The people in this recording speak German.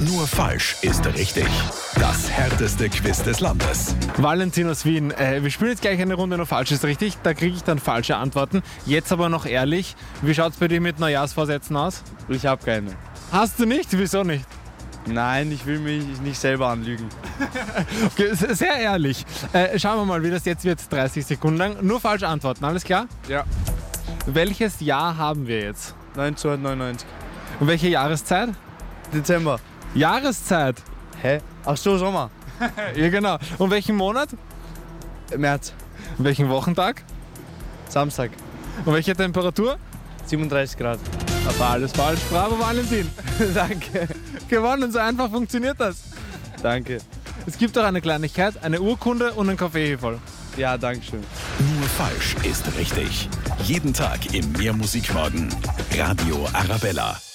Nur falsch ist richtig. Das härteste Quiz des Landes. Valentin aus Wien, wir spielen jetzt gleich eine Runde Nur falsch ist richtig. Da kriege ich dann falsche Antworten. Jetzt aber noch ehrlich, wie schaut es bei dir mit Neujahrsvorsätzen aus? Ich habe keine. Hast du nicht? Wieso nicht? Nein, ich will mich nicht selber anlügen. Okay, sehr ehrlich. Schauen wir mal, wie das jetzt wird. 30 Sekunden lang. Nur falsche Antworten, alles klar? Ja. Welches Jahr haben wir jetzt? 1999. Und welche Jahreszeit? Dezember. Jahreszeit. Hä? Ach so, Sommer. Ja, genau. Und welchen Monat? März. Und welchen Wochentag? Samstag. Und welche Temperatur? 37 Grad. Das war alles falsch. Bravo, Valentin. Danke. Gewonnen, so einfach funktioniert das. Danke. Es gibt auch eine Kleinigkeit, eine Urkunde und ein Kaffeeheferl. Ja, danke schön. Nur falsch ist richtig. Jeden Tag im Mehrmusikmorgen. Radio Arabella.